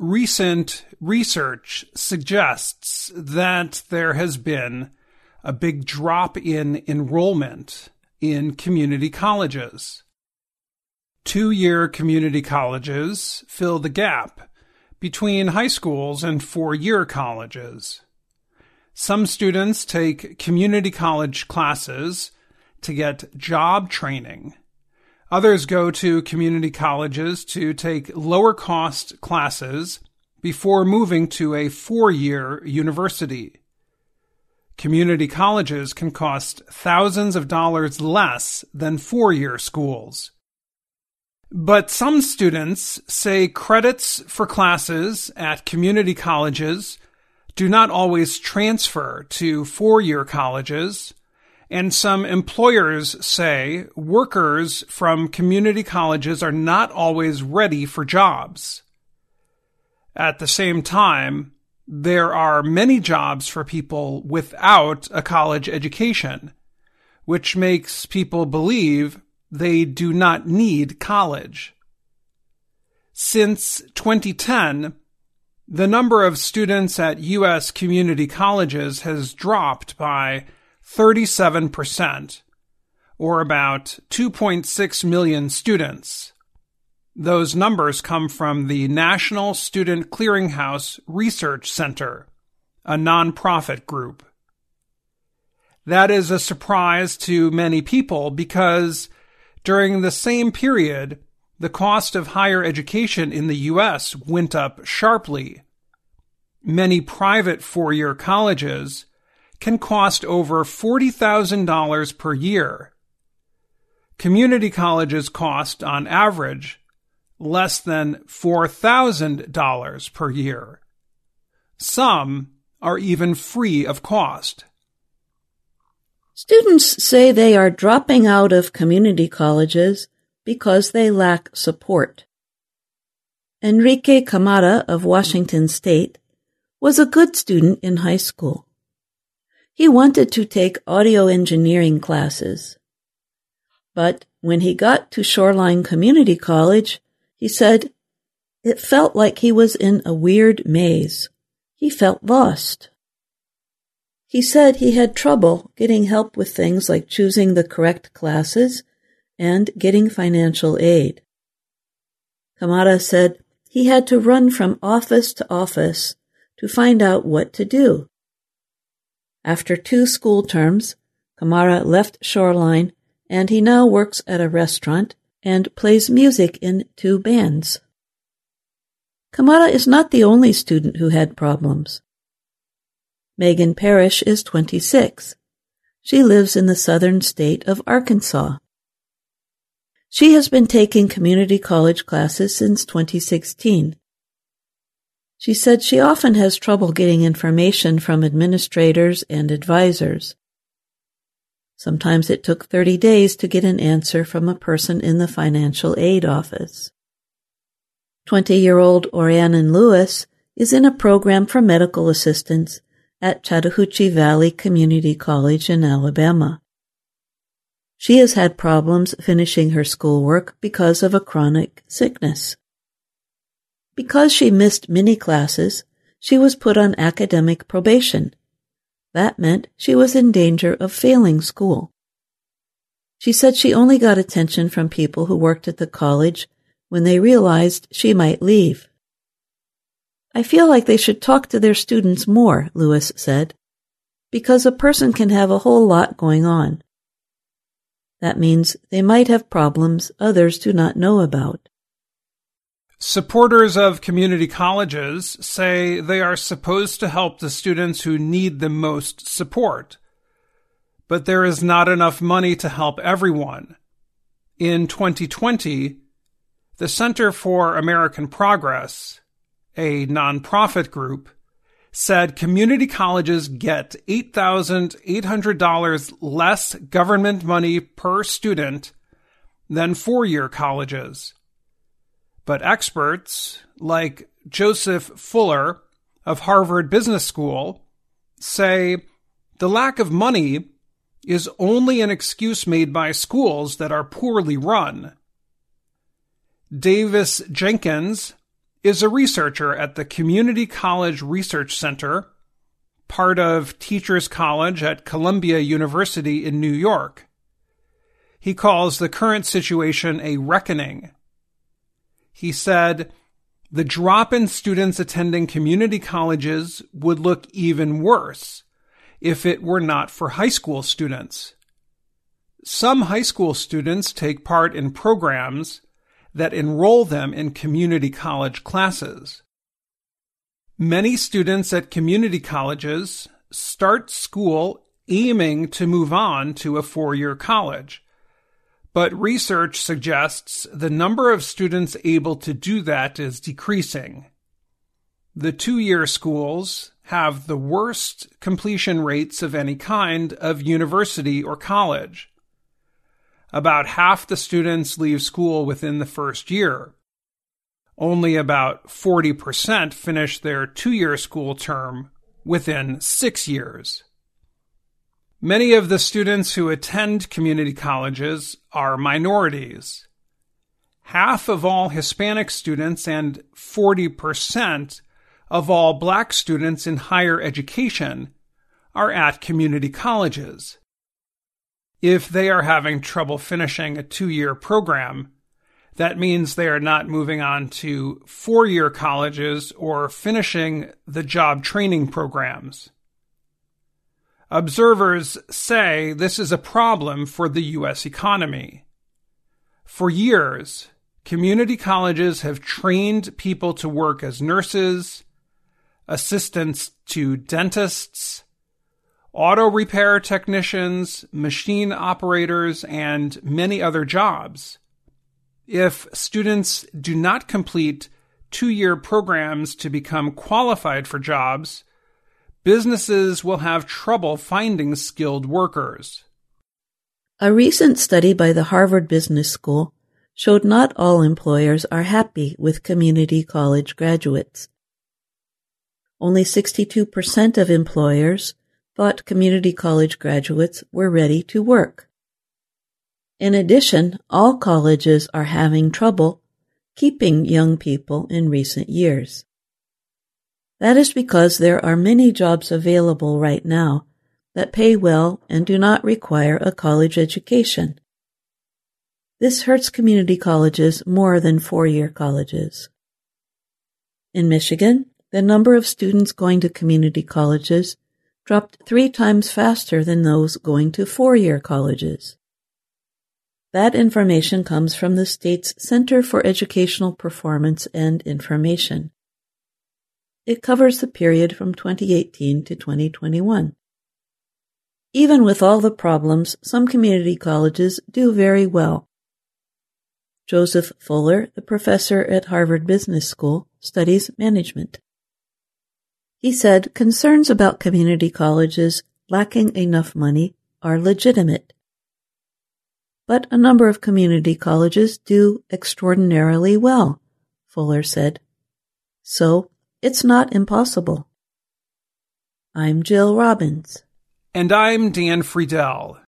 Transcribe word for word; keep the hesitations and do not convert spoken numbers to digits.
recent research suggests that there has been a big drop in enrollment in community colleges. Two-year community colleges fill the gap between high schools and four-year colleges. Some students take community college classes to get job training. Others go to community colleges to take lower-cost classes before moving to a four-year university. Community colleges can cost thousands of dollars less than four-year schools. But some students say credits for classes at community colleges do not always transfer to four-year colleges, and some employers say workers from community colleges are not always ready for jobs. At the same time, there are many jobs for people without a college education, which makes people believe they do not need college. Since twenty ten, the number of students at U S community colleges has dropped by thirty-seven percent, or about two point six million students. Those numbers come from the National Student Clearinghouse Research Center, a nonprofit group. That is a surprise to many people because during the same period, the cost of higher education in the U S went up sharply. Many private four-year colleges can cost over forty thousand dollars per year. Community colleges cost, on average, less than four thousand dollars per year. Some are even free of cost. Students say they are dropping out of community colleges because they lack support. Enrique Camara of Washington State was a good student in high school. He wanted to take audio engineering classes. But when he got to Shoreline Community College, he said it felt like he was in a weird maze. He felt lost. He said he had trouble getting help with things like choosing the correct classes and getting financial aid. Camara said he had to run from office to office to find out what to do. After two school terms, Camara left Shoreline and he now works at a restaurant and plays music in two bands. Camara is not the only student who had problems. Megan Parrish is twenty-six. She lives in the southern state of Arkansas. She has been taking community college classes since twenty sixteen. She said she often has trouble getting information from administrators and advisors. Sometimes it took thirty days to get an answer from a person in the financial aid office. Twenty-year-old Orianan Lewis is in a program for medical assistants at Chattahoochee Valley Community College in Alabama. She has had problems finishing her schoolwork because of a chronic sickness. Because she missed many classes, she was put on academic probation. That meant she was in danger of failing school. She said she only got attention from people who worked at the college when they realized she might leave. I feel like they should talk to their students more, Lewis said, because a person can have a whole lot going on. That means they might have problems others do not know about. Supporters of community colleges say they are supposed to help the students who need the most support, but there is not enough money to help everyone. In twenty twenty, the Center for American Progress, a nonprofit group, said community colleges get eight thousand eight hundred dollars less government money per student than four-year colleges. But experts, like Joseph Fuller of Harvard Business School, say the lack of money is only an excuse made by schools that are poorly run. Davis Jenkins, is a researcher at the Community College Research Center, part of Teachers College at Columbia University in New York. He calls the current situation a reckoning. He said, the drop in students attending community colleges would look even worse if it were not for high school students. Some high school students take part in programs that enroll them in community college classes. Many students at community colleges start school aiming to move on to a four-year college, but research suggests the number of students able to do that is decreasing. The two-year schools have the worst completion rates of any kind of university or college. About half the students leave school within the first year. Only about forty percent finish their two-year school term within six years. Many of the students who attend community colleges are minorities. Half of all Hispanic students and forty percent of all Black students in higher education are at community colleges. If they are having trouble finishing a two-year program, that means they are not moving on to four-year colleges or finishing the job training programs. Observers say this is a problem for the U S economy. For years, community colleges have trained people to work as nurses, assistants to dentists, auto repair technicians, machine operators, and many other jobs. If students do not complete two-year programs to become qualified for jobs, businesses will have trouble finding skilled workers. A recent study by the Harvard Business School showed not all employers are happy with community college graduates. Only sixty-two percent of employers thought community college graduates were ready to work. In addition, all colleges are having trouble keeping young people in recent years. That is because there are many jobs available right now that pay well and do not require a college education. This hurts community colleges more than four-year colleges. In Michigan, the number of students going to community colleges dropped three times faster than those going to four-year colleges. That information comes from the state's Center for Educational Performance and Information. It covers the period from twenty eighteen to twenty twenty-one. Even with all the problems, some community colleges do very well. Joseph Fuller, the professor at Harvard Business School, studies management. He said concerns about community colleges lacking enough money are legitimate. But a number of community colleges do extraordinarily well, Fuller said. So, it's not impossible. I'm Jill Robbins. And I'm Dan Friedel.